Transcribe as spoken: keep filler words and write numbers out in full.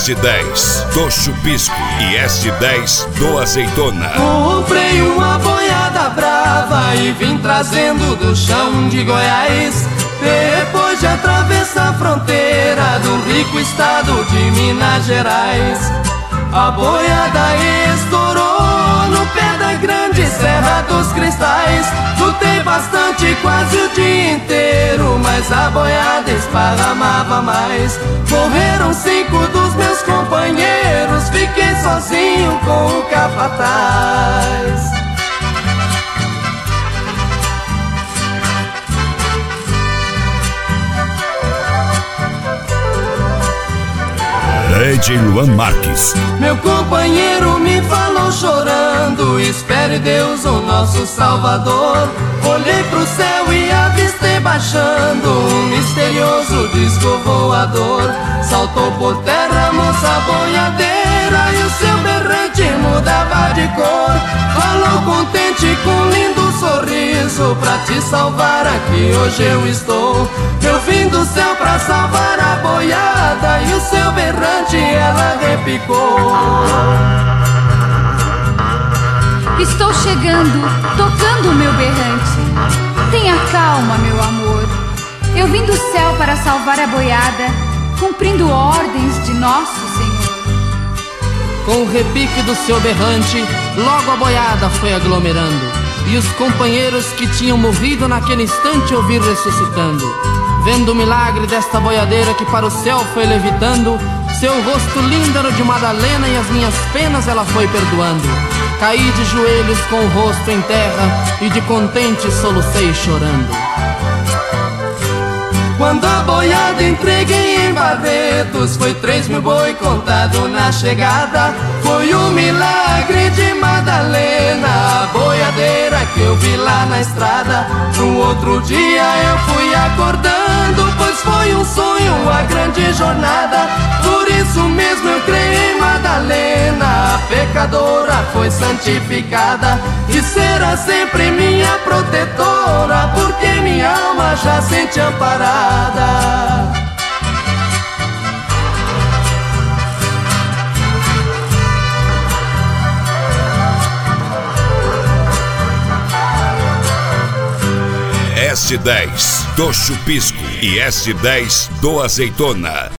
S dez do Chupisco e S dez do Azeitona. Comprei uma boiada brava e vim trazendo do chão de Goiás. Depois de atravessar a fronteira do rico estado de Minas Gerais, a boiada estourou no pé da grande Serra dos Cristais. Lutei bastante, quase o dia inteiro, mas a boiada esparramava mais. Morreram cinco dos meus companheiros, fiquei sozinho com o capataz. Ed Luan Marques. Meu companheiro me falou chorando: espere Deus, o nosso Salvador. Olhei pro céu e avistei baixando um misterioso disco voador. Saltou por terra a moça boiadeira e o seu berrante mudava de cor. Falou contente com lindo sorriso: pra te salvar aqui hoje eu estou. Eu vim do céu pra salvar a boiada e o seu berrante ela repicou. Estou chegando, tocando o meu berrante. Tenha calma, meu amor. Eu vim do céu para salvar a boiada, cumprindo ordens de nosso Senhor. Com o repique do seu berrante, logo a boiada foi aglomerando, e os companheiros que tinham morrido naquele instante eu vi ressuscitando. Vendo o milagre desta boiadeira que para o céu foi levitando, seu rosto lindo era o de Madalena e as minhas penas ela foi perdoando. Caí de joelhos com o rosto em terra e de contente solucei chorando. Quando a boiada entreguei em Barretos, foi três mil boi contado na chegada. Foi um milagre de Madalena, a boiadeira que eu vi lá na estrada. No outro dia eu fui acordando, pois foi um sonho a grande jornada. Por isso mesmo eu creio em Madalena, a pecadora foi santificada e será sempre minha protetora, porque minha alma já sente amparada. S dez do Chupisco e S dez do Azeitona.